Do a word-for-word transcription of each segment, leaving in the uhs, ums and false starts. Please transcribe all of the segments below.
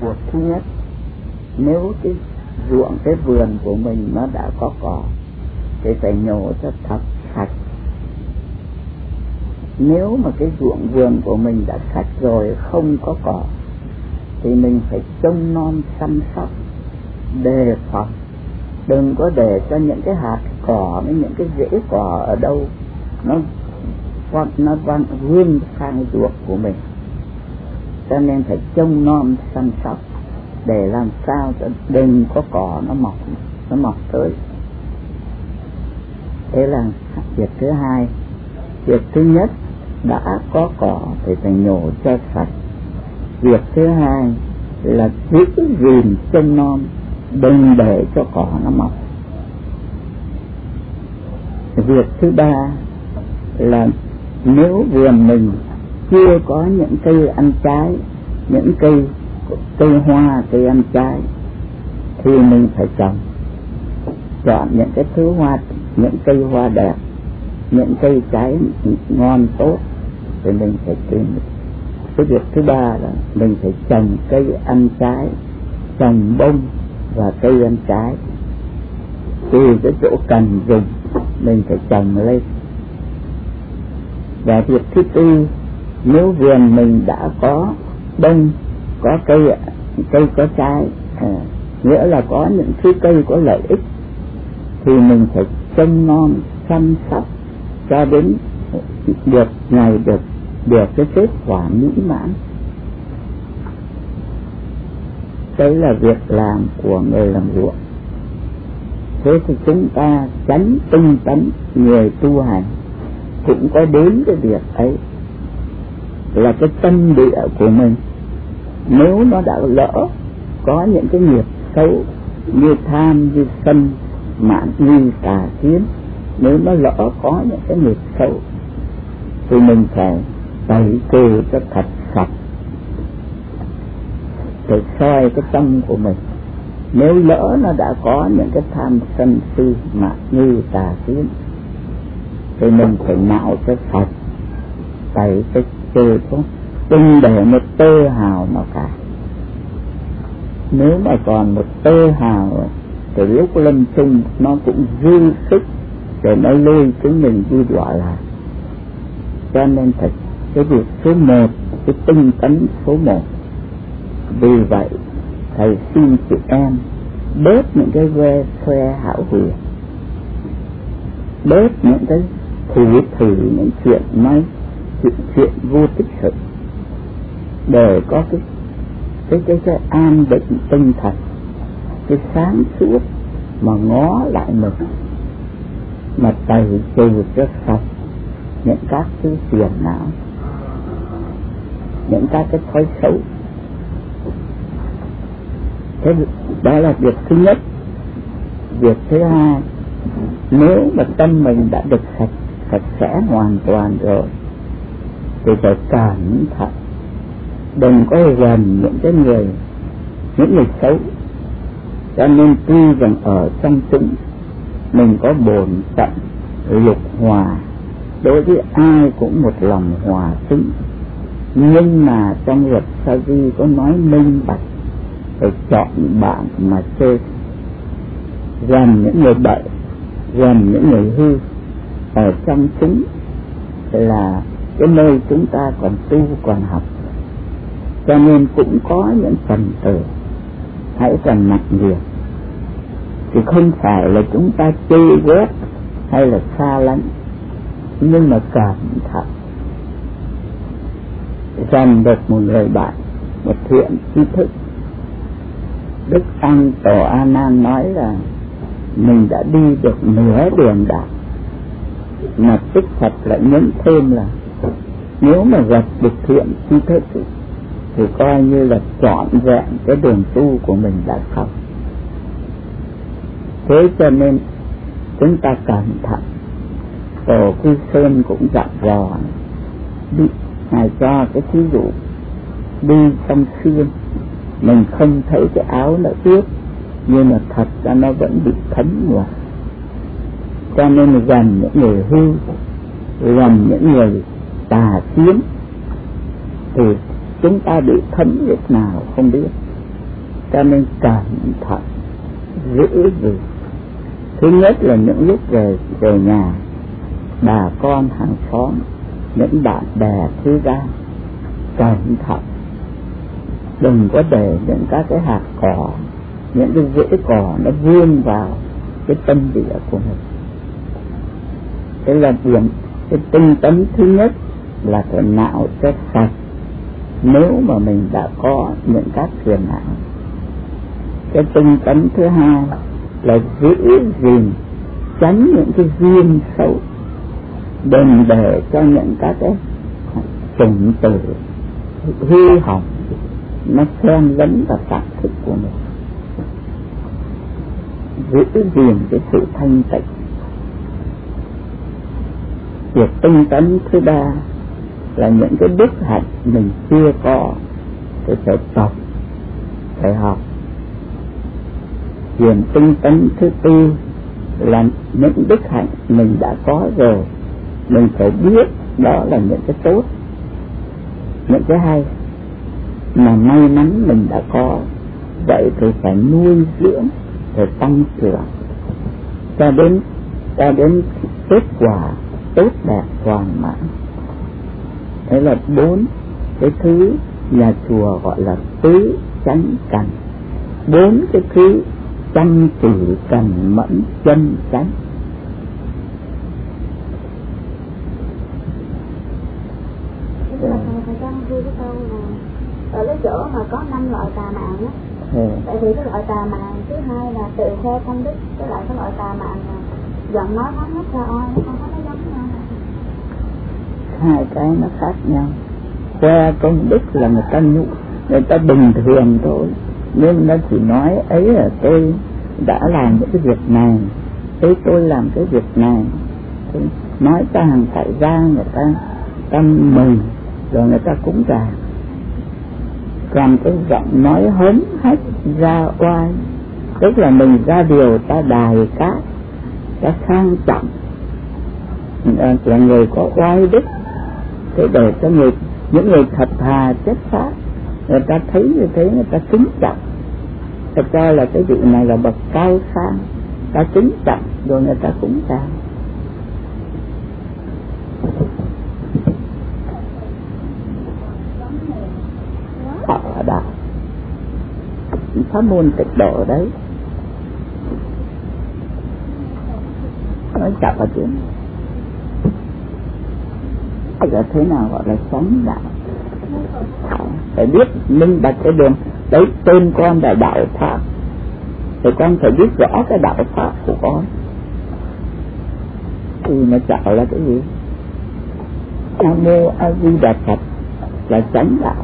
Việc thứ nhất, nếu cái ruộng, cái vườn của mình nó đã có cỏ thì phải nhổ cho thật sạch. Nếu mà cái ruộng vườn của mình đã sạch rồi, không có cỏ, thì mình phải trông nom chăm sóc, đề phòng. Đừng có để cho những cái hạt cỏ với những cái rễ cỏ ở đâu nó hoặc nó văng vươn sang ruộng của mình. Cho nên phải trông nom chăm sóc để làm sao cho đừng có cỏ nó mọc nó mọc tới. Thế là việc thứ hai. Việc thứ nhất, đã có cỏ thì phải nhổ cho sạch. Việc thứ hai là giữ gìn trông nom, đừng để cho cỏ nó mọc. Việc thứ ba là nếu vườn mình chưa có những cây ăn trái, những cây cây hoa, cây ăn trái, thì mình phải trồng, chọn những cái thứ hoa, những cây hoa đẹp, những cây trái ngon tốt thì mình phải tìm. Cái việc thứ ba là mình phải trồng cây ăn trái, trồng bông và cây ăn trái. Từ cái chỗ cần dùng mình phải trồng lên. Và việc thứ tư, nếu vườn mình đã có bông, có cây cây có trái, à, nghĩa là có những thứ cây có lợi ích, thì mình phải trông nom chăm sóc cho đến được ngày được được cái kết quả mỹ mãn. Đấy là việc làm của người làm ruộng. Thế thì chúng ta tránh tinh tấn, người tu hành cũng có đến cái việc ấy, là cái tâm địa của mình. Nếu nó đã lỡ có những cái nghiệp xấu như tham, như sân, mạn, như tà kiến, nếu nó lỡ có những cái nghiệp xấu thì mình phải tẩy trừ cho thật sạch, để soi cái tâm của mình. Nếu lỡ nó đã có những cái tham sân si mạn như tà kiến thì mình phải nạo cho sạch, tẩy cho trừ xuống, đừng để một tơ hào nào cả. Nếu mà còn một tơ hào thì lúc lâm chung nó cũng dư sức để nó lôi chúng mình đi đọa lạc. Cho nên thật cái việc số một, cái tinh tấn số một. Vì vậy thầy xin chị em bớt những cái ve khoe hão huyền, bớt những cái thử thử những chuyện nói chuyện, chuyện vô tích sự, để có cái cái cái cái an định tinh thần, cái sáng suốt mà ngó lại mình, mà tẩy trừ cho sạch những các thứ phiền não, những các cái thói xấu. Thế đó là việc thứ nhất. Việc thứ hai, nếu mà tâm mình đã được sạch sạch sẽ hoàn toàn rồi thì phải cẩn thận, đừng có gần những cái người những người xấu. Cho nên tuy rằng ở trong chúng mình có bổn phận lục hòa, đối với ai cũng một lòng hòa tính, nhưng mà trong luật Sa Di có nói minh bạch, phải chọn bạn mà chơi, gần những người bậy, gần những người hư. Ở trong chúng là cái nơi chúng ta còn tu còn học, cho nên cũng có những phần tử hãy còn nặng việc, thì không phải là chúng ta chê ghét hay là xa lánh, nhưng mà cẩn thận, dần được một người bạn, một thiện tri thức. Đức Tăng Tổ A Nan nói là mình đã đi được nửa đường đạo, mà Đức Phật lại nhấn thêm là nếu mà gặp được thiện tri thức thì coi như là trọn vẹn cái đường tu của mình đã xong. Thế cho nên chúng ta cẩn thận. Tổ Quy Sơn cũng dặn dò đi, Ngài cho cái thí dụ đi trong xương mình không thấy cái áo nó ướt, nhưng mà thật ra nó vẫn bị thấm vào. Cho nên gần những người hư, gần những người tà kiến thì chúng ta bị thấm lúc nào không biết. Cho nên cẩn thận giữ gìn. Thứ nhất là những lúc về về nhà, bà con hàng xóm, những bạn bè thứ ra, cẩn thận, đừng có để những các cái hạt cỏ, những cái rễ cỏ nó vươn vào cái tâm địa của mình. Thế là điểm cái tinh tấn thứ nhất là phải não cho sạch, nếu mà mình đã có những các phiền não. Cái tinh tấn thứ hai là giữ gìn, tránh những cái duyên xấu, đừng để cho những các cái chủng tử hư hỏng nó xen lẫn vào cảm thức của mình. Giữ gìn cái sự thanh tịnh. Việc tinh tấn thứ ba là những cái đức hạnh mình chưa có thì phải tập, phải học. Việc tinh tấn thứ tư là những đức hạnh mình đã có rồi, mình phải biết đó là những cái tốt, những cái hay mà may mắn mình đã có, vậy thì phải nuôi dưỡng, phải tăng trưởng cho đến cho đến kết quả tốt đẹp hoàn mãn. Đấy là bốn cái thứ nhà chùa gọi là tứ chánh cần, bốn cái thứ chăm chỉ cần mẫn chân chánh. Thầy cho vui cái câu là ở cái chỗ mà có năm loại tà mạng á. Ừ. Tại vì cái loại tà mạng thứ hai là tự khoe công đức, cái lại cái loại tà mạng là giọng nói nói hết ra oi, nó không có nó giống nhau. Hai cái nó khác nhau. Khoe công đức là người ta nhụ, người ta bình thường thôi, nhưng nó chỉ nói ấy là tôi đã làm những cái việc này, thế tôi làm cái việc này, nói ta hàng tại gia người ta tâm mừng rồi người ta cũng ra. Còn cái giọng nói hớn hách ra oai, tức là mình ra điều ta đài cát, ta sang trọng, là người có oai đức. Thế để cho người, những người thật thà chất phác, người ta thấy như thế người ta kính trọng, ta cho là cái vị này là bậc cao sang, ta kính trọng rồi người ta cũng ra. Ở đạo pháp môn tịnh độ đấy, nói chặt ở tiếng là thế nào gọi là chánh đạo. Phải biết minh bạch cái đường đấy, tên con là đạo pháp thì con phải biết rõ cái đạo pháp của con. Thì nó chạo là cái gì? Nam Mô A Di Đà Phật là chánh đạo.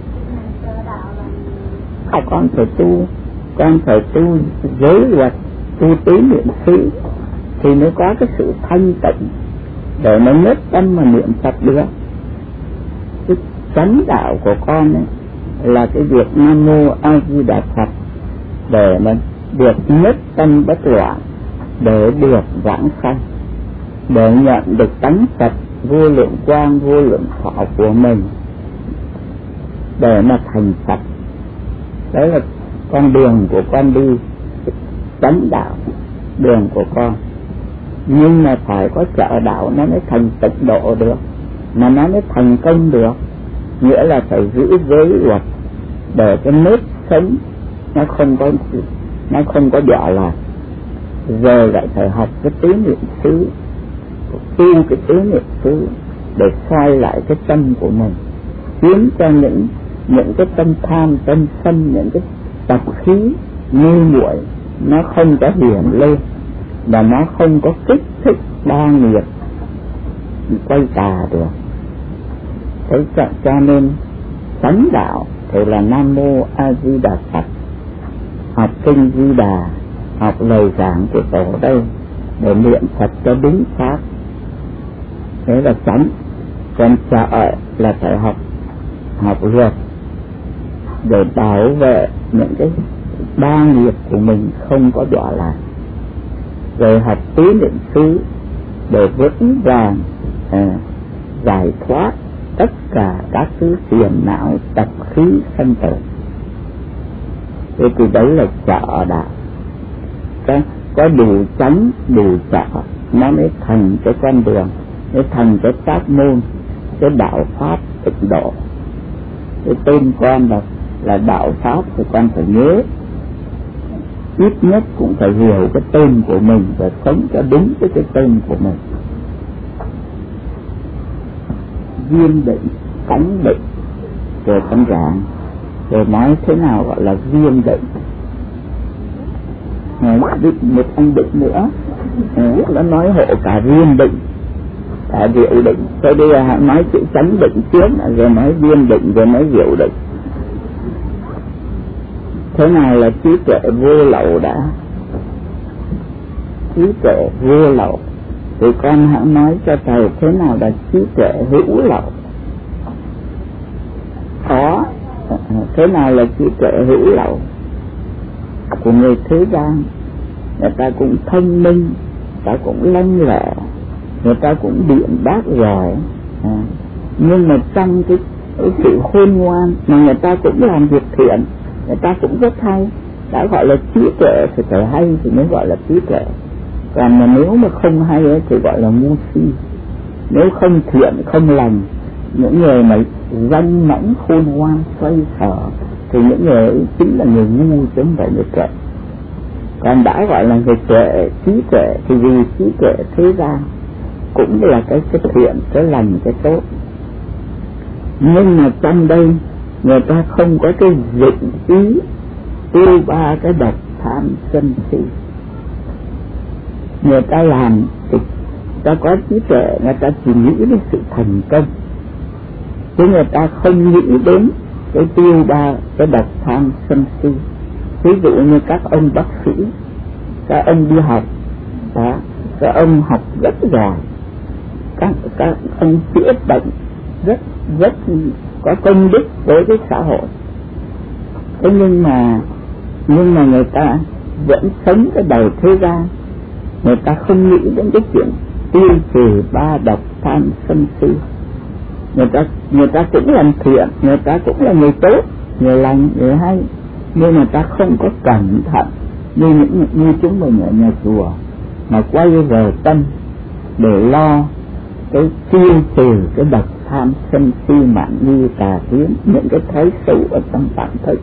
À, con phải tu, con phải tu giới luật, tu tứ niệm xứ thì mới có cái sự thanh tịnh để nó nhất tâm mà niệm Phật được. Cái chánh đạo của con ấy là cái việc Nam Mô A Di Đà Phật để mà được nhất tâm bất loạn, để được vãng sanh, để nhận được tánh Phật vô lượng quang vô lượng thọ của mình, để mà thành Phật. Đấy là con đường của con đi, chánh đạo, đường của con. Nhưng mà phải có trợ đạo nó mới thành tịnh độ được, mà nó mới thành công được. Nghĩa là phải giữ giới luật để cái nếp sống nó không có nó không có đọa lạc. Rồi lại phải học cái tứ niệm xứ, tu cái tứ niệm xứ để soi lại cái tâm của mình, khiến cho những những cái tâm tham, tâm sân, những cái tập khí ngu muội nó không có hiển lên, và nó không có kích thích ba nghiệp quay tà được. Thế cho nên chánh đạo thì là Nam Mô A Di Đà Phật, học kinh Di Đà, học lời giảng của tổ đây để niệm Phật cho đúng pháp. Thế là chánh. Còn trợ là phải học học luật để bảo vệ những cái ba nghiệp của mình không có đọa lạc. Rồi học tứ niệm xứ để vững vàng à, giải thoát tất cả các thứ phiền não tập khí sanh tử. Thế thì đấy là chợ đạo. Có, có đủ chánh, đủ chợ, nó mới thành cái con đường, mới thành cái pháp môn, cái đạo pháp tịnh độ. Cái tên con là, là đạo pháp thì con phải nhớ, ít nhất cũng phải hiểu cái tên của mình và sống cho đúng với cái tên của mình. Viên định, tánh định, rồi con giảng rồi nói thế nào gọi là viên định. Nói định một anh định nữa, nó nói hộ cả viên định, cả diệu định. Thế bây giờ nói chữ chánh định trước, rồi nói viên định, rồi nói diệu định. Thế nào là trí tuệ vô lậu đã? Trí tuệ vô lậu thì con hãy nói cho thầy thế nào là trí tuệ hữu lậu. Có, thế nào là trí tuệ hữu lậu? Của người thế gian, người ta cũng thông minh, người ta cũng lanh lẹ, người ta cũng biện bác giỏi, à, nhưng mà trong cái, cái sự khôn ngoan mà người ta cũng làm việc thiện, người ta cũng rất hay. Đã gọi là trí tuệ thì phải hay thì mới gọi là trí tuệ. Còn mà nếu mà không hay ấy, thì gọi là ngu si. Nếu không thiện, không lành, những người mà danh mãnh khôn ngoan xoay sở thì những người ấy chính là người ngu chứ không phải người tuệ. Còn đã gọi là người tuệ, trí tuệ thì vì trí tuệ thế gian cũng là cái, cái thiện, cái lành, cái tốt. Nhưng mà trong đây người ta không có cái dụng ý tiêu ba cái độc tham sân si. Người ta làm thì ta có trí tuệ, người ta chỉ nghĩ đến sự thành công, chứ người ta không nghĩ đến cái tiêu ba cái độc tham sân si. Ví dụ như các ông bác sĩ, các ông đi học đó, các ông học rất giỏi, các, các ông chữa bệnh rất rất có công đức với cái xã hội. Thế nhưng mà nhưng mà người ta vẫn sống cái đời thế gian, người ta không nghĩ đến cái chuyện tiêu trừ ba độc tham sân si. Người ta người ta cũng làm thiện, người ta cũng là người tốt, người lành, người hay, nhưng người ta không có cẩn thận như những như chúng mình ở nhà chùa mà quay về tâm để lo cái tiêu trừ cái độc tham sân si mạn nghi tà kiến, những cái thói xấu ở trong bản thức.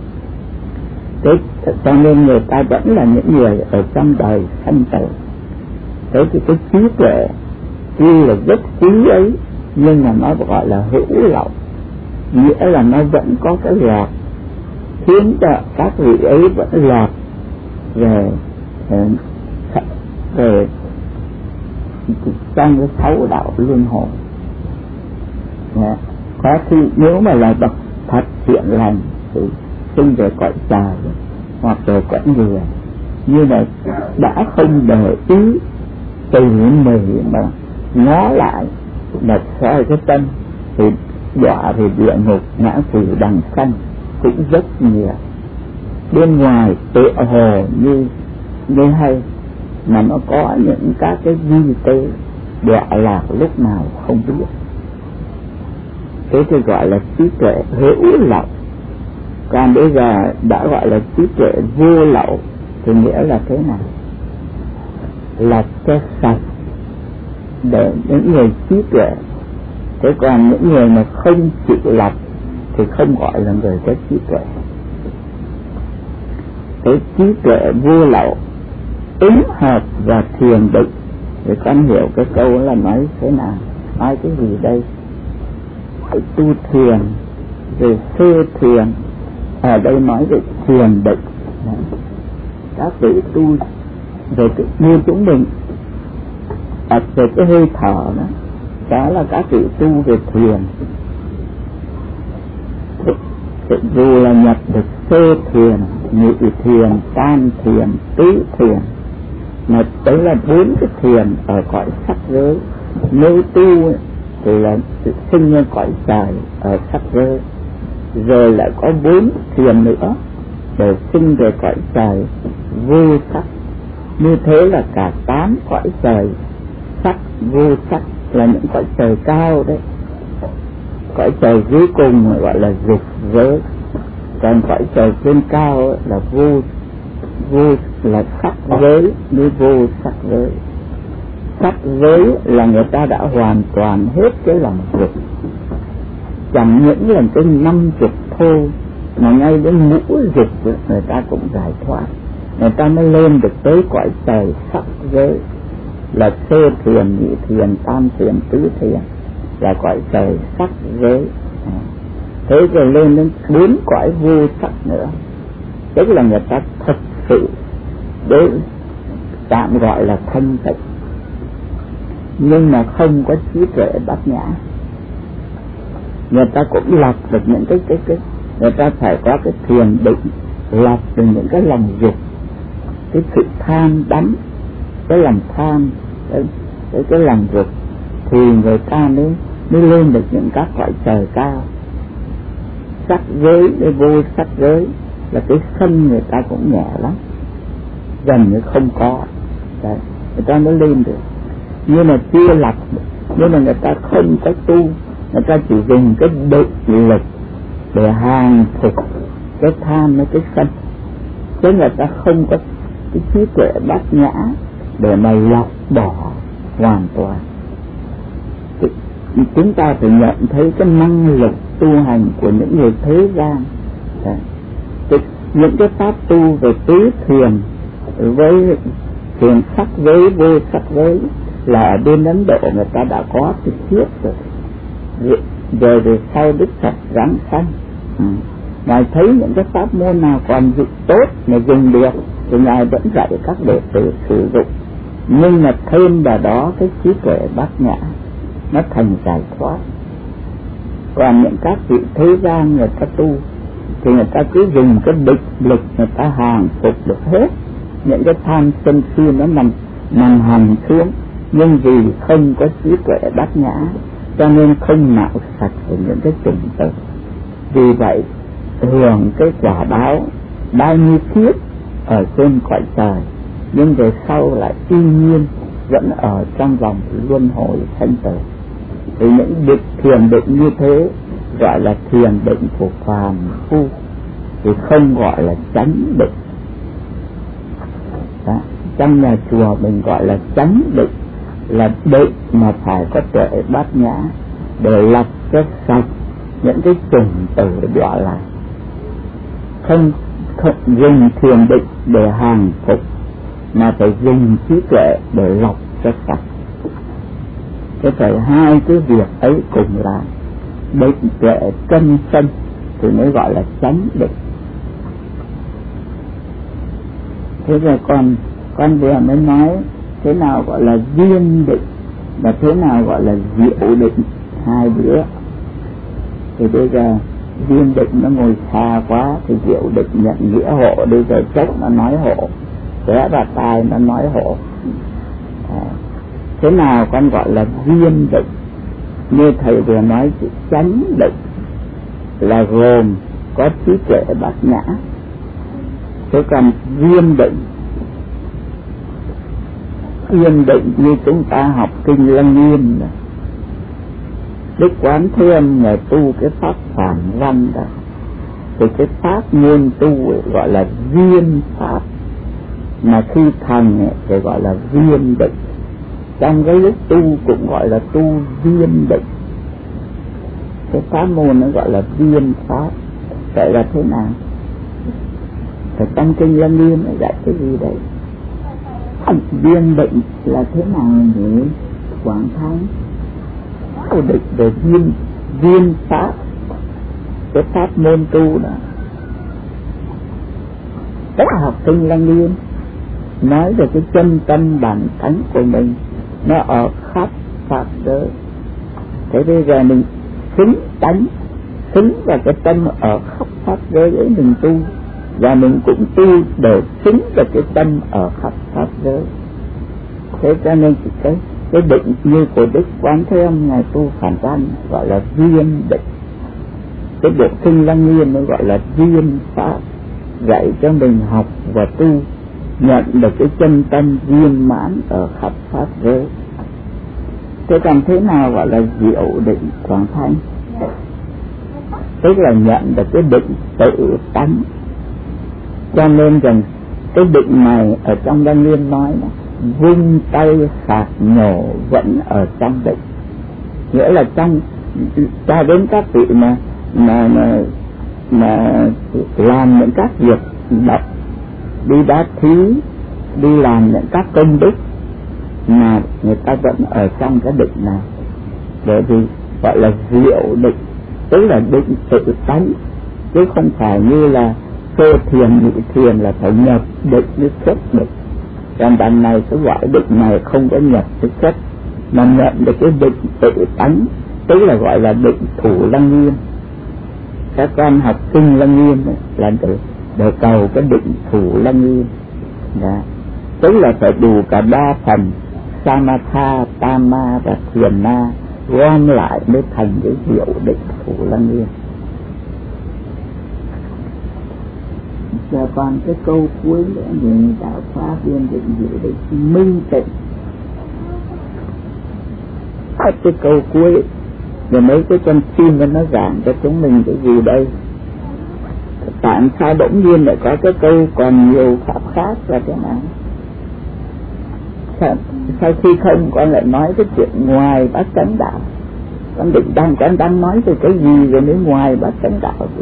Thế cho nên người ta vẫn là những người ở trong đời sanh tử. Thế thì cái trí tuệ tuy là rất quý ấy, nhưng mà nó gọi là hữu lậu, nghĩa là nó vẫn có cái lọt, khiến cho các vị ấy vẫn lọt về về trong cái sáu đạo luân hồi. Có khi nếu mà là bậc thật thiện lành thì sinh về cõi trời hoặc về cõi người, như là đã không để ý từ mình mà ngó lại đặt soi cái tâm thì đọa về địa ngục, ngã quỷ đằng sanh cũng rất nhiều. Bên ngoài tựa hồ như như hay mà nó có những các cái vi tế đọa lạc lúc nào không biết. Thế thì gọi là trí tuệ hữu lậu. Còn bây giờ đã gọi là trí tuệ vô lậu thì nghĩa là thế nào? Là cho sạch để những người trí tuệ. Thế còn những người mà không chịu lọc thì không gọi là người có trí tuệ. Cái trí tuệ vô lậu ứng hợp và thiền định. Thì con hiểu cái câu là nói thế nào, nói cái gì đây? Cái tu thiền về sơ thiền, ở đây nói về thiền định. Các vị tu về cái, như chúng mình đặt về cái hơi thở đó, đó là các vị tu về thiền. Dù là nhập được sơ thiền, nhị thiền, tam thiền, tứ thiền, mà đấy là bốn cái thiền ở cõi sắc giới. Nếu tu thì là sinh lên cõi trời ở sắc giới, rồi lại có bốn thiền nữa để sinh về cõi trời vô sắc. Như thế là cả tám cõi trời sắc vô sắc là những cõi trời cao đấy. Cõi trời cuối cùng gọi là dục giới. Còn cõi trời trên cao là vô vô là sắc giới mới vô sắc giới. Sắc giới là người ta đã hoàn toàn hết cái lòng dục, chẳng những là cái năm dục thôi mà ngay đến ngũ dục người ta cũng giải thoát, người ta mới lên được tới cõi trời sắc giới, là sơ thiền, nhị thiền, tam thiền, tứ thiền, là cõi trời sắc giới. Thế rồi lên đến bốn cõi vô sắc nữa, tức là người ta thật sự đấy tạm gọi là thanh tịnh, nhưng mà không có trí tuệ bát nhã. Người ta cũng lọc được những cái cái cái người ta phải có cái thiền định, lọc được những cái lòng dục, cái sự tham đắm, cái lòng tham, cái cái, cái lòng dục, thì người ta mới mới lên được những các cõi trời cao. Sắc giới với vô sắc giới là cái sân người ta cũng nhẹ lắm, gần như không có. Đấy, người ta mới lên được, nhưng mà chưa lọc, nhưng mà người ta không có tu, người ta chỉ dùng cái định lực để hàng phục cái tham với cái sân, chứ người ta không có cái trí tuệ bát nhã để mà lọc bỏ hoàn toàn. Chúng ta phải nhận thấy cái năng lực tu hành của những người thế gian. Đấy, những cái pháp tu về tứ thiền với thiền sắc giới, vô sắc giới là ở bên Ấn Độ người ta đã có từ trước rồi. Rồi về sau Đức Phật giáng sanh, ừ. Ngài thấy những cái pháp môn nào còn dụng tốt mà dùng được thì Ngài vẫn dạy các đệ tử sử dụng, nhưng mà thêm vào đó cái trí tuệ bát nhã nó thành giải thoát. Còn những các vị thế gian người ta tu thì người ta cứ dùng cái định lực, người ta hàng phục được hết những cái tham sân si nó nằm nằm hằn xuống, nhưng vì không có trí tuệ bát nhã cho nên không nạo sạch của những cái chủng tử. Vì vậy hưởng cái quả báo bao nhiêu kiếp ở trên cõi trời, nhưng về sau lại y nhiên vẫn ở trong vòng luân hồi sanh tử. Thì những định thiền định như thế gọi là thiền định của phàm phu, thì không gọi là chánh định. Đó. Trong nhà chùa mình gọi là chánh định, là định mà phải có tuệ bát nhã để lọc cho sạch những cái chủng tử đọa lại. Không, không dùng thiền định để hàng phục, mà phải dùng trí tuệ để lọc cho sạch. Thế phải hai cái việc ấy cùng là định tuệ chân sân thì mới gọi là chánh định. Thế rồi còn con vừa mới nói thế nào gọi là viên định và thế nào gọi là diệu định, hai bữa. Thì bây giờ viên định nó ngồi xa quá thì diệu định nhận nghĩa hộ, bây giờ chốc nó nói hộ, thế và tai nó nói hộ. À, thế nào con gọi là viên định? Như thầy vừa nói, chữ chánh định là gồm có trí tuệ bát nhã. Thế còn viên định, viên định như chúng ta học kinh Lăng Nghiêm, Đức Quán Thế Âm người tu cái pháp phản văn đó, thì cái pháp môn tu gọi là viên pháp, mà khi thành thì gọi là viên định. Trong cái lúc tu cũng gọi là tu viên định. Cái pháp môn nó gọi là viên pháp. Vậy là thế nào? Thì trong kinh Lăng Nghiêm nó dạy cái gì đấy? Viên định là thế nào nhỉ? Quảng Thái có định về viên viên pháp, cái pháp môn tu đó. Tất học kinh Lăng Nghiêm nói về cái chân tâm bản tánh của mình, nó ở khắp pháp giới. Thế bây giờ mình xứng tánh, xứng vào cái tâm ở khắp pháp giới ấy mình tu, và mình cũng tu để xứng vào cái tâm ở khắp pháp giới. Thế cho nên cái cái định như của Đức Quán Thế Âm ngài tu phản văn gọi là viên định. Cái bộ kinh Lăng Nghiêm nó gọi là viên pháp, dạy cho mình học và tu, nhận được cái chân tâm viên mãn ở khắp pháp giới. Thế còn thế nào gọi là diệu định Quảng Thanh? tức là nhận được cái định tự tánh. Cho nên rằng cái định này ở trong Lăng Nghiêm nói đó, vung tay phạt nhổ vẫn ở trong định. Nghĩa là trong cho đến các vị mà mà mà, mà làm những các việc đọc, đi đá thí, đi làm những các công đức mà người ta vẫn ở trong cái định này. Bởi vì gọi là diệu định, tức là định tự tánh, chứ không phải như là sơ thiền, nhị thiền là phải nhập định mới xuất định. Còn đằng này cái gọi định này không có nhập cái xuất, mà nhận được cái định tự tánh, tức là gọi là định thủ Lăng Nghiêm. Các con học kinh Lăng Nghiêm là để, để cầu cái định thủ Lăng Nghiêm. Đó. Tức là phải đủ cả ba phần Samatha, Tama và Thiền Na, gom lại mới thành cái diệu định thủ Lăng Nghiêm. Cho con cái câu cuối nữa, những đạo pháp viên định diệu định minh tịnh. Cái câu cuối rồi mấy cái con chim nó giảng cho chúng mình cái gì đây? Tại sao bỗng nhiên lại có cái câu còn nhiều pháp khác là thế nào? Sao, sau khi không con lại nói cái chuyện ngoài bát chánh đạo? Con định đang con đang nói về cái gì rồi mới ngoài bát chánh đạo chứ?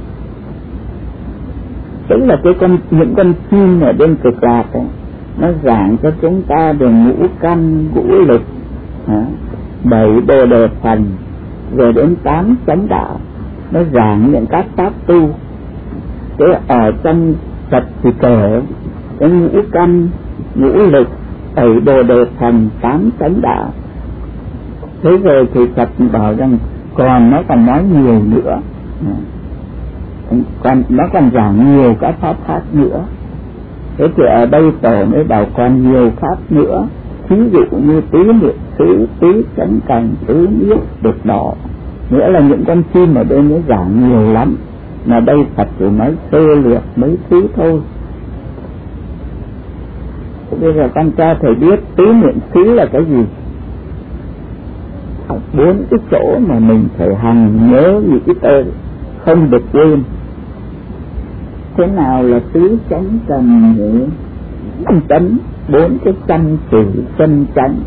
Tức là cái con những con chim ở bên Cực Lạc ấy, nó giảng cho chúng ta về ngũ căn ngũ lực, hả? Bảy bồ đề phần, rồi đến tám chánh đạo, nó giảng những các pháp tu. Thế ở trong Phật thì kể cái ngũ căn ngũ lực, bảy bồ đề phần, tám chánh đạo. Thế rồi thì Phật bảo rằng còn nó còn nói nhiều nữa, còn nó còn giảng nhiều các pháp khác nữa. Thế thì ở đây Tổ mới bảo còn nhiều pháp nữa, ví dụ như tứ niệm xứ, tứ chánh cảnh, tứ niết được đỏ. Nghĩa là những con chim ở đây nó giảng nhiều lắm, mà đây Phật chỉ nói sơ lược mấy thứ thôi. Bây giờ con cho thầy biết tứ niệm xứ là cái gì. Bốn cái chỗ mà mình phải hằng nhớ nghĩ tới, không được quên. Thế nào là tứ chánh cần nhớ chân chánh, bốn cái chân chỉ chân chánh.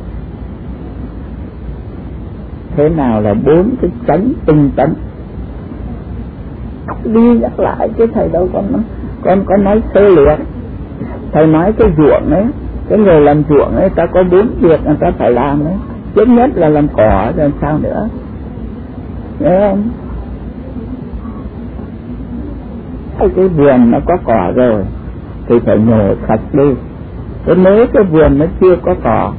Thế nào là bốn cái chánh tinh tấn? Đi nhắc lại chứ thầy đâu con con có nói sơ lược. Thầy nói cái ruộng ấy, cái người làm ruộng ấy, ta có bốn việc người ta phải làm ấy. Trước nhất là làm cỏ, rồi sao nữa? Nhớ không? Cái vườn nó có cỏ rồi thì phải nhổ sạch đi. Thế nếu cái vườn nó chưa có cỏ,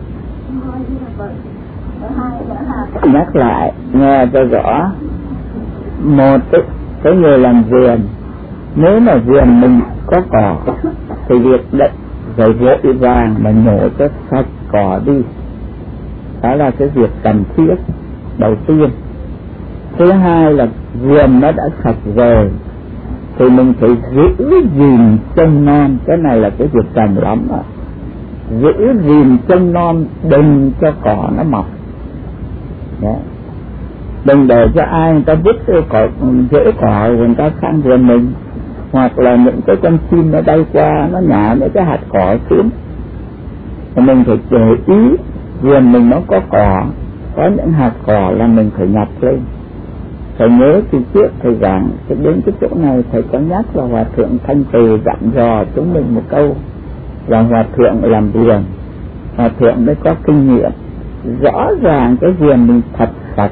nhắc lại nghe cho rõ. Một cái, cái người làm vườn, nếu mà vườn mình có cỏ thì việc đấy phải vội vàng mà nhổ cho sạch cỏ đi. Đó là cái việc cần thiết đầu tiên. Thứ hai là vườn nó đã sạch rồi thì mình phải giữ gìn trông non. Cái này là cái việc cần lắm ạ. Giữ gìn trông non, đừng cho cỏ nó mọc. Đấy. Đừng để cho ai người ta vứt cái cỏ, rễ cỏ người ta sang vườn mình, hoặc là những cái con chim nó bay qua nó nhả những cái hạt cỏ xuống. Thì mình phải để ý vườn mình nó có cỏ, có những hạt cỏ là mình phải nhặt lên. Thầy nhớ từ trước thầy giảng đến cái chỗ này, thầy có nhắc là Hòa Thượng Thanh Từ dặn dò chúng mình một câu là Hòa Thượng làm vườn, Hòa Thượng mới có kinh nghiệm. Rõ ràng cái vườn mình thật sạch,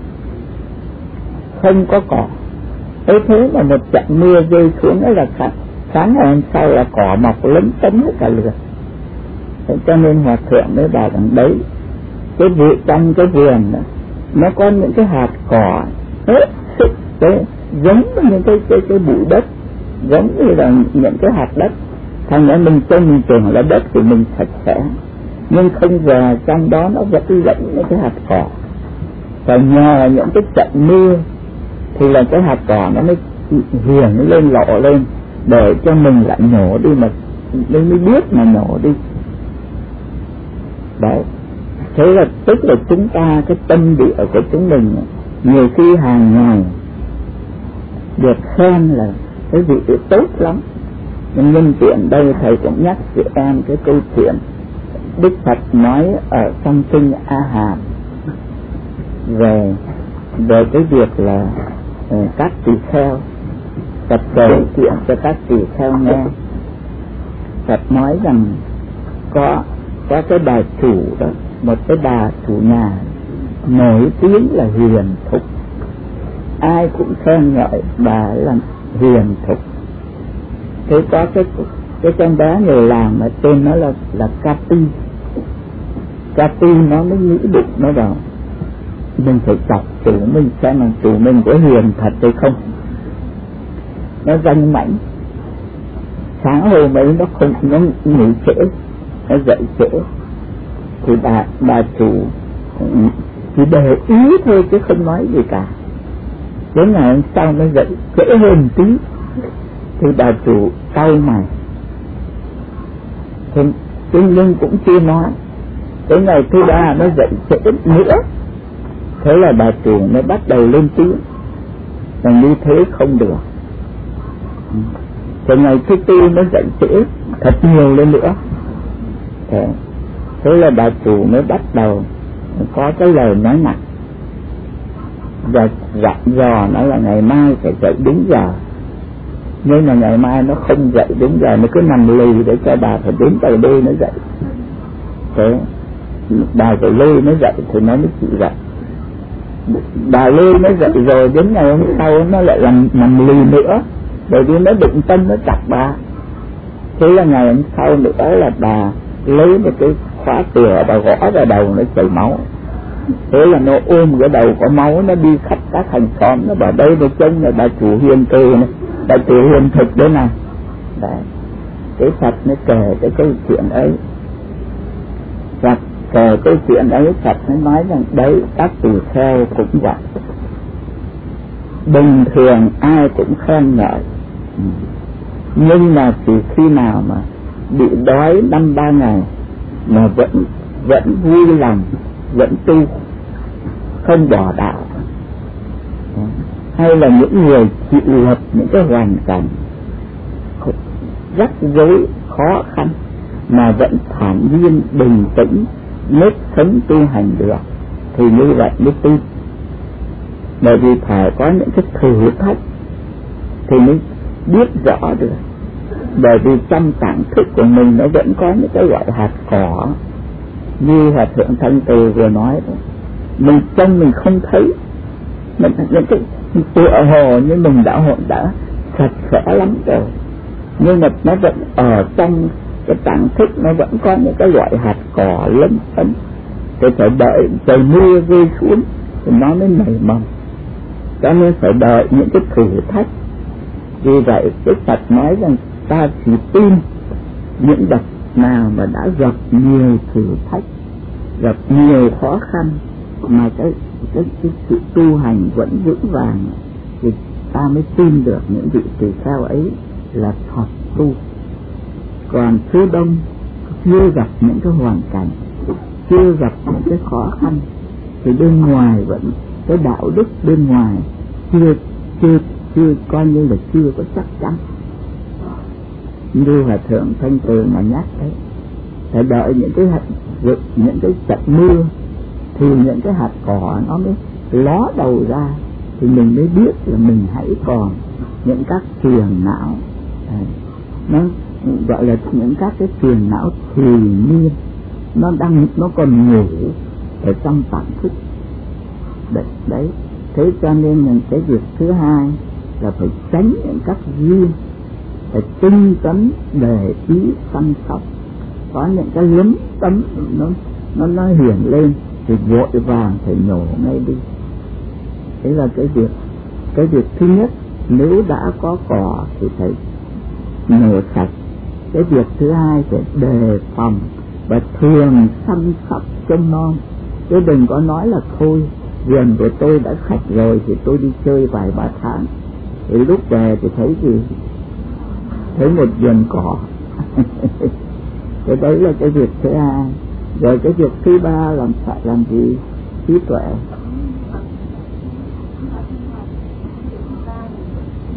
không có cỏ. Thế thế mà một trận mưa rơi xuống ấy là sáng, sáng ngày hôm sau là cỏ mọc lấn tấn hết cả lượt. Thế cho nên Hòa Thượng mới bảo rằng đấy, cái vườn trong cái vườn đó, nó có những cái hạt cỏ hết sức cái giống như cái cái cái bụi đất, giống như là những cái hạt đất. Thành ra mình trông mình tưởng là đất thì mình sạch sẽ, nhưng không ngờ trong đó nó vẫn lẫn những cái hạt cỏ. Và nhờ những cái trận mưa thì là cái hạt cỏ nó mới hiển lên, lộ lên, để cho mình lại nhổ đi, mà mình mới biết mà nhổ đi. Đấy. Thế là tức là chúng ta, cái tâm địa của chúng mình nhiều khi hàng ngày Việc khen là cái vị tốt lắm. Nhưng nhân tiện đây thầy cũng nhắc chị em cái câu chuyện Đức Phật nói ở trong kinh A Hàm về về cái việc là uh, các tỳ kheo. Phật kể chuyện cho các tỳ kheo nghe. Phật nói rằng có có cái bà chủ đó, một cái bà chủ nhà nổi tiếng là hiền thục, ai cũng khen ngợi bà là hiền thục. Thế có cái cái con bé người làm mà tên nó là là Cati. Cati nó mới nghĩ bụng nó vào, mình phải chọc chủ mình xem là chủ mình có hiền thật hay không. Nó danh mãnh. Sáng hôm ấy nó không, nó nghỉ trễ, nó dậy trễ, thì bà bà chủ chỉ để ý thôi chứ không nói gì cả. Đến ngày hôm sau nó dậy trễ hơn tí, thì bà chủ cau mày, thì nhưng cũng chưa nói. Tới ngày thứ ba nó dậy trễ nữa, thế là bà chủ nó bắt đầu lên tiếng rằng như thế không được. Thì ngày thứ tư nó dậy trễ thật nhiều lên nữa. Thế, thế là bà chủ mới bắt đầu có cái lời nói nặng và dặn dò nó là ngày mai phải dậy đúng giờ. Nhưng mà ngày mai nó không dậy đúng giờ, nó cứ nằm lì để cho bà phải đến tàu đê nó dậy. Thế bà phải lê nó dậy thì nó mới chịu dậy. Bà lê nó dậy rồi đến ngày hôm sau nó lại làm nằm lì nữa, bởi vì nó định tâm nó chặt bà. Thế là ngày hôm sau nữa là bà lấy một cái khóa cửa bà gõ vào đầu nó chảy máu. Thế là nó ôm cái đầu có máu, nó đi khắp các hàng xóm, nó bảo đây nó trông là bà chủ hiền từ này, bà chủ hiền thực đấy này. Đấy, cái Phật nó kể cái câu chuyện ấy. Phật kể câu chuyện ấy, Phật nó nói rằng đấy các tỳ kheo cũng vậy. Bình thường ai cũng khen ngợi, nhưng mà chỉ khi nào mà bị đói năm ba ngày mà vẫn vẫn vui lòng, vẫn tu, không bỏ đạo, hay là những người chịu lập những cái hoàn cảnh rắc rối khó khăn mà vẫn thản nhiên bình tĩnh nếp sống tu hành được, thì như vậy mới tu. Bởi vì phải có những cái thử thách thì mới biết rõ được. Bởi vì trong tạng thức của mình nó vẫn có những cái loại hạt cỏ, như Hòa Thượng Thanh Từ vừa nói đó. Mình trong mình không thấy, mình những cái tựa hồ như mình đã hội đã sạch sẽ lắm rồi, nhưng mà nó vẫn ở trong cái tạng thức, nó vẫn có những cái loại hạt cỏ lấm tấm. Thì phải đợi trời mưa rơi xuống thì nó mới nảy mầm, cho nên phải đợi những cái thử thách. Vì vậy cái Phật nói rằng ta chỉ tin những bậc nào mà đã gặp nhiều thử thách, gặp nhiều khó khăn mà cái cái, cái sự tu hành vẫn vững vàng, thì ta mới tin được những vị tỳ kheo ấy là thật tu. Còn số đông chưa gặp những cái hoàn cảnh, chưa gặp những cái khó khăn, thì bên ngoài vẫn cái đạo đức bên ngoài chưa chưa chưa coi như là chưa có chắc chắn. Như Hòa Thượng Thanh Từ mà nhắc đấy, phải đợi những cái hạt những cái trận mưa thì những cái hạt cỏ nó mới ló đầu ra, thì mình mới biết là mình hãy còn những các phiền não. Đấy, nó gọi là những các cái phiền não thì niên, nó đang nó còn ngủ ở trong tạng thức đấy, đấy. Thế cho nên những cái việc thứ hai là phải tránh những các duyên, phải tinh tấn để ý săn sóc. Có những cái lấm tấm nó nó nó hiển lên thì vội vàng phải nhổ ngay đi. Thế là cái việc cái việc thứ nhất, nếu đã có cỏ thì phải nhổ sạch. Cái việc thứ hai phải đề phòng và thường săn sóc trông nom, chứ đừng có nói là thôi vườn của tôi đã sạch rồi thì tôi đi chơi vài ba tháng, thì lúc về thì thấy gì? Thấy một vườn cỏ. Cái đấy là cái việc thứ hai. Rồi cái việc thứ ba làm phải làm gì? Trí tuệ.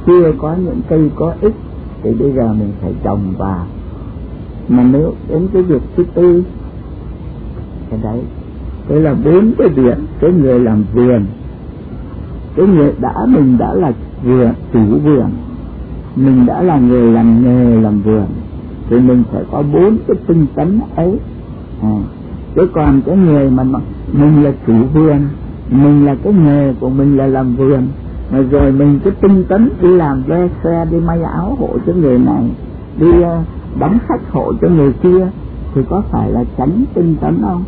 chưa có những cây có ích thì bây giờ mình phải trồng vào. Mà nếu đến cái việc thứ tư, cái đấy đây là bốn cái việc. Cái người làm vườn, cái người đã mình đã là vườn chủ vườn, mình đã là người làm nghề làm vườn, thì mình phải có bốn cái tinh tấn ấy. À, chứ còn cái người mà mình là chủ vườn, mình là cái nghề của mình là làm vườn, mà rồi mình cái tinh tấn đi làm ve xe, đi may áo hộ cho người này, đi uh, đóng khách hộ cho người kia, thì có phải là tránh tinh tấn không?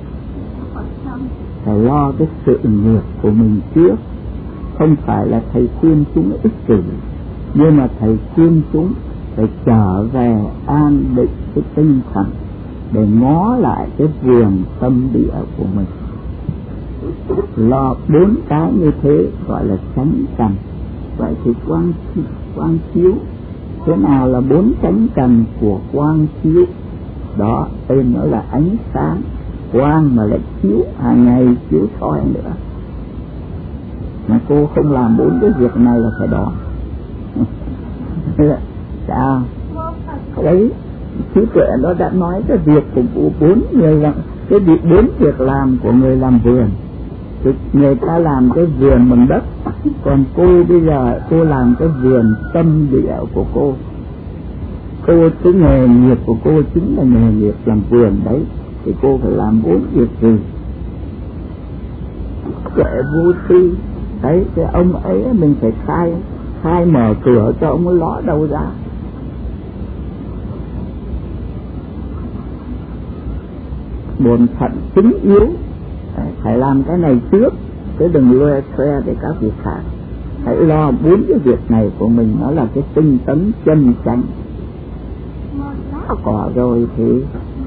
Phải lo cái sự nghiệp của mình trước. Không phải là thầy khuyên chúng ích kỷ, nhưng mà thầy khuyên chúng phải trở về an định cái tinh thần để ngó lại cái vườn tâm địa của mình. Lo bốn cái như thế gọi là chánh cần. Vậy thì quang quang chiếu, thế nào là bốn chánh cần của quang chiếu? Đó, tên nó là ánh sáng. Quang mà lại chiếu, hàng ngày chiếu soi nữa. Mà cô không làm bốn cái việc này là phải đòn. Sao? Đấy, trí tuệ nó đã nói cái việc của bốn người làm, cái việc bốn việc làm của người làm vườn. Thì người ta làm cái vườn bằng đất, còn cô bây giờ cô làm cái vườn tâm địa của cô. Cô, cái nghề nghiệp của cô chính là nghề nghiệp làm vườn đấy, thì cô phải làm bốn việc gì? Tuệ vô tư. Đấy, cái ông ấy mình phải khai khai mở cửa cho ông ấy ló đầu ra. Bổn phận chính yếu, đấy, phải làm cái này trước, chứ đừng loe xoe để các việc khác. Hãy lo bốn cái việc này của mình, nó là cái tinh tấn chân chánh. Có rồi thì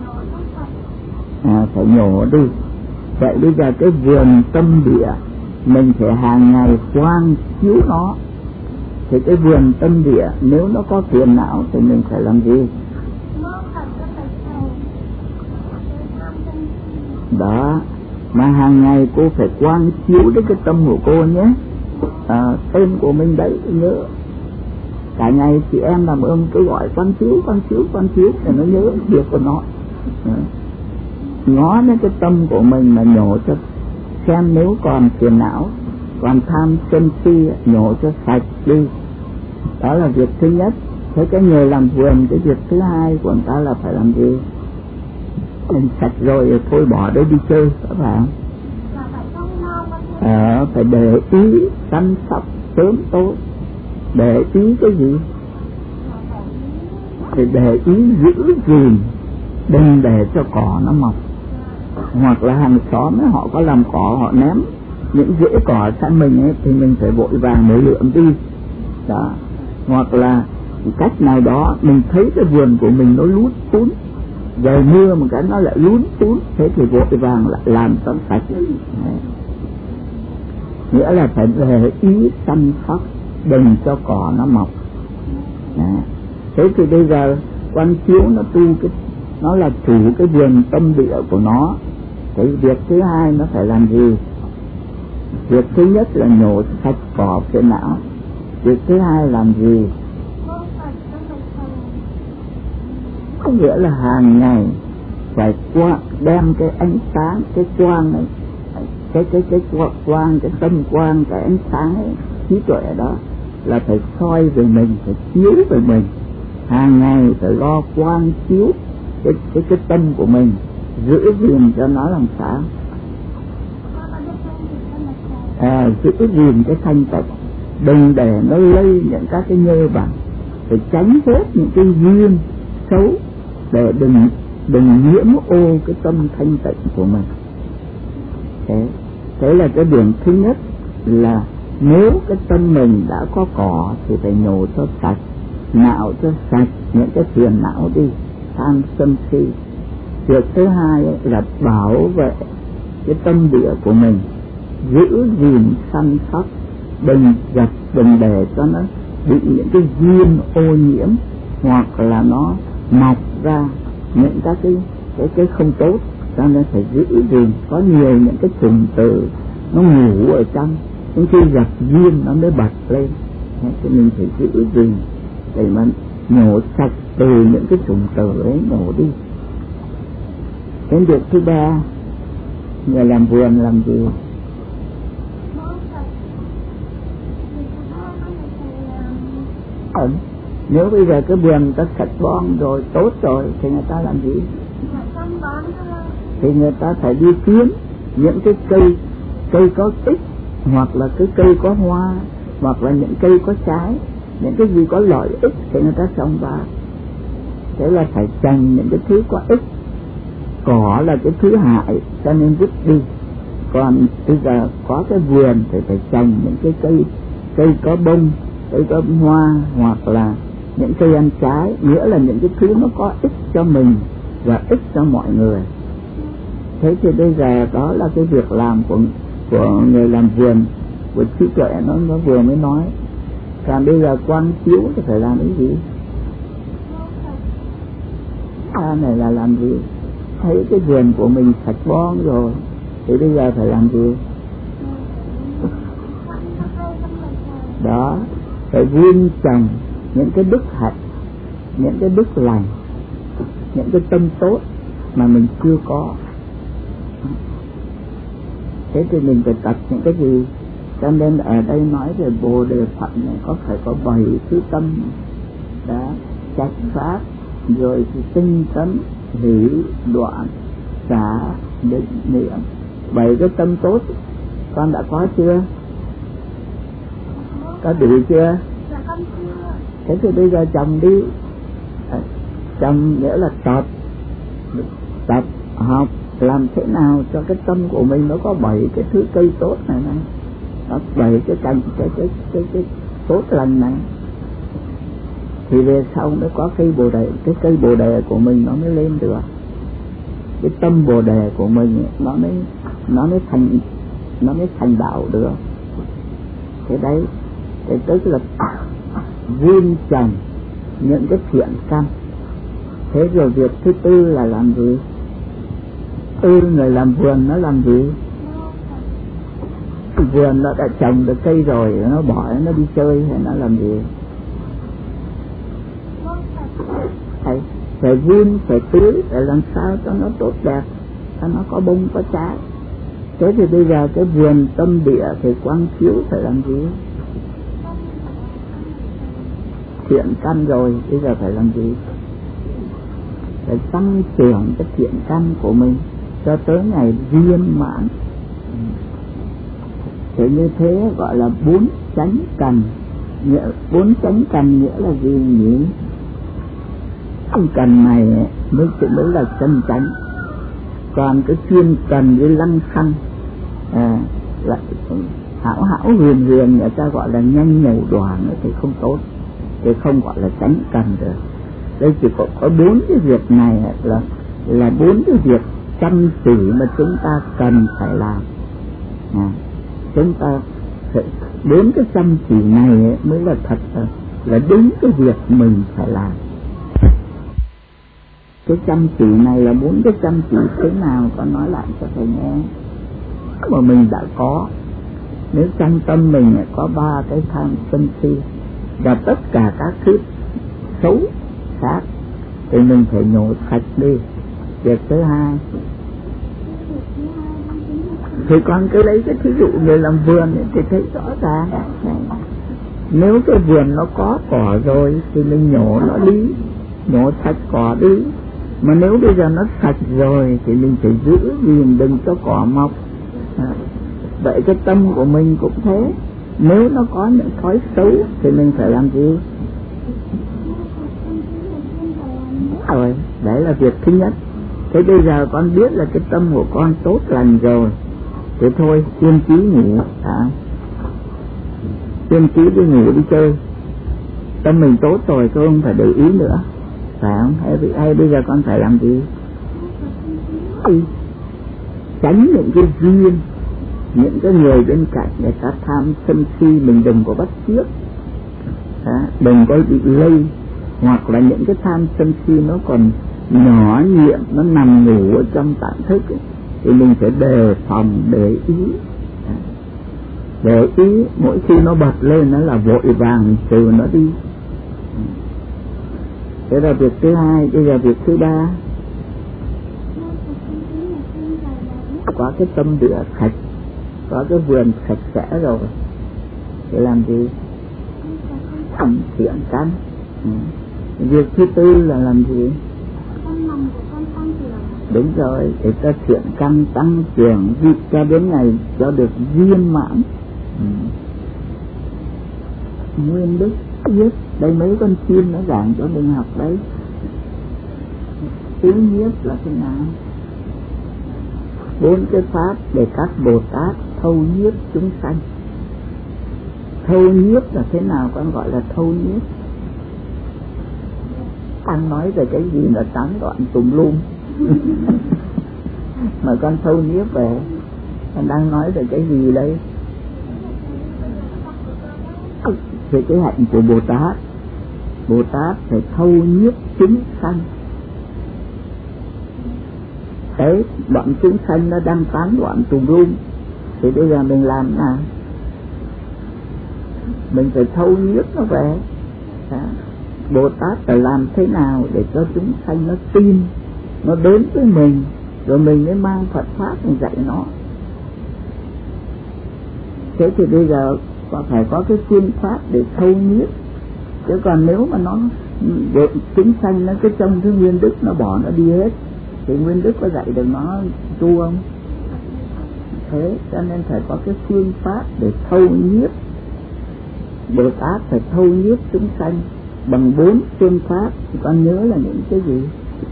à, phải nhổ đi. Vậy bây giờ cái vườn tâm địa mình phải hàng ngày quang chiếu nó. Thì cái vườn tâm địa nếu nó có phiền não thì mình phải làm gì? Đó, mà hàng ngày cô phải quang chiếu đến cái tâm của cô nhé. À, tên của mình đấy nhớ. Cả ngày chị em làm ơn cứ gọi quang chiếu, quang chiếu, quang chiếu để nó nhớ việc của nó. À, ngó đến cái tâm của mình mà nhổ cho xem nếu còn phiền não, còn tham sân si, nhổ cho sạch đi. Đó là việc thứ nhất. Thế cái người làm vườn, cái việc thứ hai của người ta là phải làm gì? Mình sạch rồi thì thôi bỏ đấy đi chơi, các bạn. Ờ, phải để ý chăm sóc sớm tối. Để ý cái gì? Phải để ý giữ gìn, đừng để cho cỏ nó mọc. Hoặc là hàng xóm ấy, họ có làm cỏ, họ ném những rễ cỏ sang mình ấy, thì mình phải vội vàng để lượm đi. Đó. Hoặc là cách nào đó mình thấy cái vườn của mình nó lún tún, trời mưa một cái nó lại lún tún, thế thì vội vàng lại làm cho sạch. Đấy. Nghĩa là phải để ý chăm sóc, đừng cho cỏ nó mọc. Đấy. Thế thì bây giờ quan chiếu nó tu cái, nó là chủ cái vườn tâm địa của nó. Cái việc thứ hai nó phải làm gì? Việc thứ nhất là nhổ sạch cỏ phiền não. Việc thứ hai làm gì? Có nghĩa là hàng ngày phải qua, đem cái ánh sáng, cái quang ấy, cái cái cái quang, cái tâm quang, cái ánh sáng ấy, trí tuệ đó là phải soi về mình, phải chiếu về mình. Hàng ngày phải lo quang chiếu cái cái cái tâm của mình, giữ gìn cho nó làm sao? À, giữ gìn cái thanh tịnh, đừng để nó lây những các cái nhơ bẩn, phải tránh hết những cái duyên xấu để đừng đừng nhiễm ô cái tâm thanh tịnh của mình. Thế, thế là cái điểm thứ nhất là nếu cái tâm mình đã có cỏ thì phải nhổ cho sạch, nạo cho sạch những cái phiền não đi, tham sân si. Việc thứ hai ấy là bảo vệ cái tâm địa của mình, giữ gìn săn sóc, đừng dập, đừng để cho nó bị những cái duyên ô nhiễm, hoặc là nó mọc ra những các cái cái cái không tốt. Cho nên phải giữ gìn. Có nhiều những cái trùng tử nó ngủ ở trong, những khi gặp duyên nó mới bật lên. Thì mình phải giữ gìn để mà nhổ sạch từ những cái trùng tử ấy, nhổ đi. Cái việc thứ ba, người làm vườn làm gì? Ừ. Nếu bây giờ cái vườn ta sạch bón rồi, tốt rồi, thì người ta làm gì? Thì người ta phải đi kiếm những cái cây cây có ích, hoặc là cái cây có hoa, hoặc là những cây có trái, những cái gì có lợi ích thì người ta trồng vào. Thế là phải trồng những cái thứ có ích. Cỏ là cái thứ hại, cho nên vứt đi. Còn bây giờ có cái vườn thì phải trồng những cái cây cây có bông, cây có hoa, hoặc là những cây ăn trái, nghĩa là những cái thứ nó có ích cho mình và ích cho mọi người. Thế thì bây giờ đó là cái việc làm của của người làm vườn, của trí tuệ nó nó vừa mới nói. Còn bây giờ quang chiếu thì phải làm cái gì? À, này là làm gì? Thấy cái vườn của mình sạch bón rồi thì bây giờ phải làm gì? Đó, phải vun trồng những cái đức hạnh, những cái đức lành, những cái tâm tốt mà mình chưa có. Thế thì mình phải tập những cái gì? Cho nên ở đây nói về Bồ Đề Phận này có phải có bảy thứ tâm đó, trạch pháp, rồi thì tinh tấn, hỷ, đoạn, xả, định, niệm. Bảy cái tâm tốt con đã có chưa? Có đủ chưa? Thế thì bây giờ trồng đi. Trồng nghĩa là tập, tập, học làm thế nào cho cái tâm của mình nó có bảy cái thứ cây tốt này này, nó bảy cái cành cái cái cái cái tốt lành này, thì về sau mới có cây bồ đề. Cái cây bồ đề của mình nó mới lên được, cái tâm bồ đề của mình nó mới nó mới thành nó mới thành đạo được. Thế đấy, thế tức là vun trồng những cái thiện căn. Thế rồi việc thứ tư là làm gì? Ừ, người làm vườn nó làm gì? Vườn nó đã trồng được cây rồi, nó bỏ nó đi chơi hay nó làm gì? Phải, phải vun, phải tưới để làm sao cho nó tốt đẹp, cho nó có bông có trái. Thế thì bây giờ cái vườn tâm địa thì quang chiếu phải làm gì? Thiện căn rồi, bây giờ phải làm gì? Phải tăng trưởng cái thiện căn của mình cho tới ngày viên mãn. Thế như thế gọi là bốn chánh cần. Nghĩa bốn chánh cần nghĩa là gì nhỉ? Chánh cần này mới mới là chân chánh. Còn cái chuyên cần với lăng xăng, à, là hảo hảo huyền huyền, người ta gọi là nhanh nhẩu đoàn thì không tốt, thì không gọi là chánh cần được. Đây chỉ có có bốn cái việc này là là bốn cái việc chăm chỉ mà chúng ta cần phải làm. À, chúng ta phải, bốn cái chăm chỉ này mới là thật là đúng cái việc mình phải làm. Cái chăm chỉ này là bốn cái chăm chỉ thế nào, con nói lại cho thầy nghe. Mà mình đã có, nếu trong tâm mình có ba cái tham sân si và tất cả các thứ xấu khác thì mình phải nhổ sạch đi. Việc thứ hai thì con cứ lấy cái thí dụ người làm vườn thì thấy rõ ràng, nếu cái vườn nó có cỏ rồi thì mình nhổ nó đi, nhổ sạch cỏ đi. Mà nếu bây giờ nó sạch rồi thì mình phải giữ gìn đừng cho cỏ mọc. À, vậy cái tâm của mình cũng thế, nếu nó có những thói xấu thì mình phải làm gì? Rồi, đấy là việc thứ nhất. Thế bây giờ con biết là cái tâm của con tốt lành rồi, thế thôi, yên trí ngủ, à, yên trí đi ngủ đi chơi. Tâm mình tốt rồi, tôi không phải để ý nữa, phải không? Hay, hay bây giờ con phải làm gì? Tránh những cái duyên, những cái người bên cạnh người ta tham sân si, mình đừng có bắt chước, à, đừng có bị lây. Hoặc là những cái tham sân si nó còn nhỏ nhiệm, nó nằm ngủ ở trong tạng thức ấy, thì mình phải đề phòng, để ý. để ý mỗi khi nó bật lên nó là vội vàng từ nó đi. Thế là việc thứ hai. Bây giờ việc thứ ba, có cái tâm địa sạch, có cái vườn sạch sẽ rồi thì làm gì? Thẩm thiện căn. Ừ. Việc thứ tư là làm gì? Đúng rồi, để cho thiện căn tăng trưởng vì cho đến ngày cho được viên mãn. Ừ. Nguyên đức nhiếp, đây mấy con chim nó giảng cho mình học đấy. Tứ nhiếp là thế nào? Bốn cái pháp để các Bồ Tát thâu nhiếp chúng sanh. Thâu nhiếp là thế nào con gọi là thâu nhiếp? Con nói về cái gì là tán đoạn tùm lum. Mà con thâu nhiếp về, con đang nói về cái gì đây? Thì cái hạnh của Bồ Tát, Bồ Tát phải thâu nhiếp chúng sanh. Đấy, bọn chúng sanh nó đang tán loạn tùm lum, thì bây giờ mình làm nào? Mình phải thâu nhiếp nó về. Đó. Bồ Tát phải làm thế nào để cho chúng sanh nó tin, nó đến với mình, rồi mình mới mang Phật Pháp mình dạy nó. Thế thì bây giờ phải có cái phương pháp để thâu nhiếp. Chứ còn nếu mà nó chúng sanh nó cứ trong cái nguyên đức nó bỏ nó đi hết, thì nguyên đức có dạy được nó tu không? Thế cho nên phải có cái phương pháp để thâu nhiếp. Bồ Tát phải thâu nhiếp chúng sanh bằng bốn phương pháp. Con nhớ là những cái gì?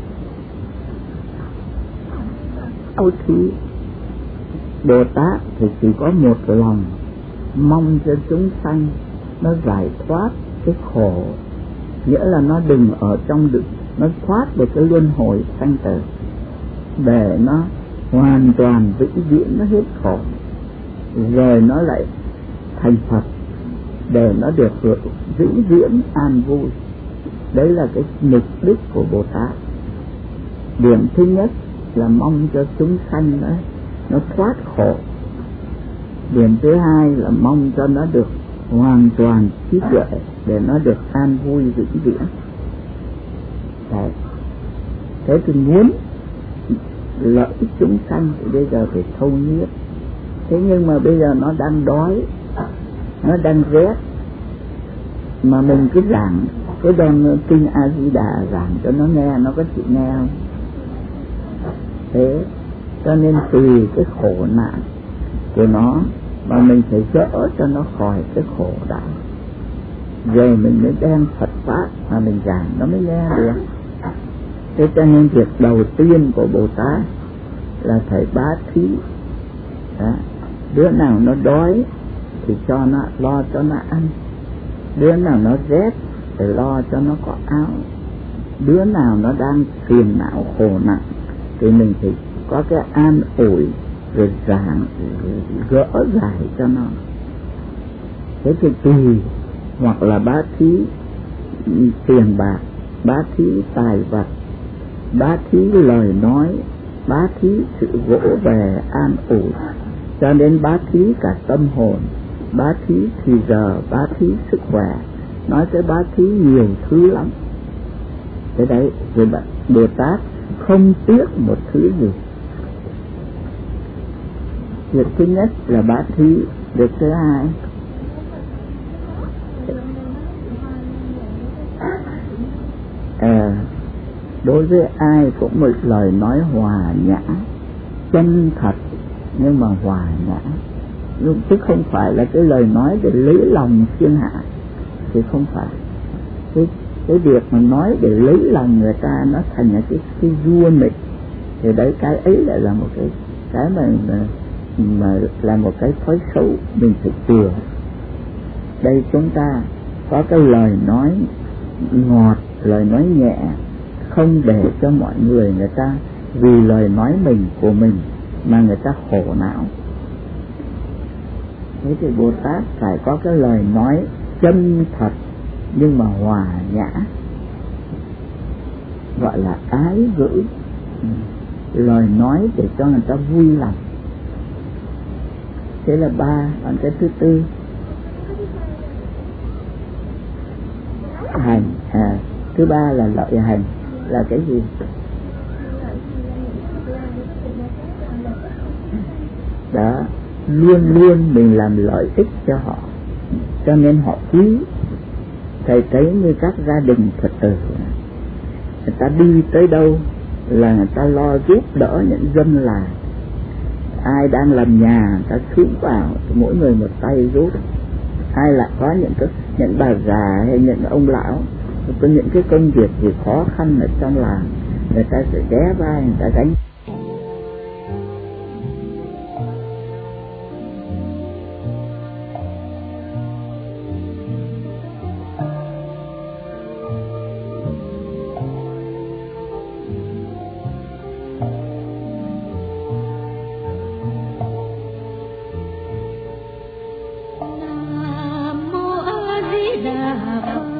Âu thí. Bồ Tát thì chỉ có một lòng mong cho chúng sanh nó giải thoát cái khổ, nghĩa là nó đừng ở trong được, nó thoát được cái luân hồi sanh tử, để nó hoàn toàn vĩnh viễn nó hết khổ, rồi nó lại thành Phật, để nó được vĩnh viễn an vui. Đấy là cái mục đích của Bồ Tát. Điểm thứ nhất là mong cho chúng sanh nó, nó thoát khổ. Điểm thứ hai là mong cho nó được hoàn toàn trí tuệ, để nó được an vui vĩnh viễn. Đấy. Thế thì muốn lợi ích chúng sanh thì bây giờ phải thâu nhiếp. Thế nhưng mà bây giờ nó đang đói, nó đang rét, mà mình cứ giảng, cứ đem kinh A Di Đà giảng cho nó nghe, nó có chịu nghe không? Thế cho nên tùy cái khổ nạn của nó mà mình phải gỡ cho nó khỏi cái khổ đã, rồi mình mới đem Phật Pháp mà mình giảng nó mới nghe được. Thế cho nên việc đầu tiên của Bồ Tát là phải bá thí. Đó. Đứa nào nó đói thì cho nó, lo cho nó ăn. Đứa nào nó rét thì lo cho nó có áo. Đứa nào nó đang phiền não khổ nặng thì mình phải có cái an ủi, rồi giảng, gỡ giải cho nó. Thế thì tùy, hoặc là bá thí tiền bạc, bá thí tài vật, bá thí lời nói, bá thí sự vỗ về an ủi, cho đến bá thí cả tâm hồn, bá thí thì giờ, bá thí sức khỏe, nói tới bá thí nhiều thứ lắm. Thế đấy, rồi Bồ Tát không tiếc một thứ gì. Việc thứ nhất là bá thí. Việc thứ hai à, đối với ai cũng một lời nói hòa nhã, chân thật nhưng mà hòa nhã, chứ không phải là cái lời nói để lấy lòng thiên hạ, thì không phải. Cái, cái việc mà nói để lấy lòng người ta nó thành là cái, cái vua mịch, thì đấy cái ấy lại là một cái cái mà, mà mà là một cái thói xấu mình phải chừa. Đây chúng ta có cái lời nói ngọt, lời nói nhẹ, không để cho mọi người người ta vì lời nói mình của mình mà người ta khổ não. Thế thì Bồ Tát phải có cái lời nói chân thật nhưng mà hòa nhã, gọi là ái ngữ, lời nói để cho người ta vui lòng. Thế là ba, còn cái thứ tư hành. À, thứ ba là lợi hành là cái gì? Đó, luôn luôn mình làm lợi ích cho họ, cho nên họ quý. Thầy thấy như các gia đình Phật tử, người ta đi tới đâu là người ta lo giúp đỡ những dân làng. Ai đang làm nhà người ta xuống vào, mỗi người một tay giúp. Ai lại có những cái những bà già hay những ông lão có những cái công việc gì khó khăn ở trong làng, người ta sẽ ghé vai người ta gánh. Nam mô A Di Đà Phật.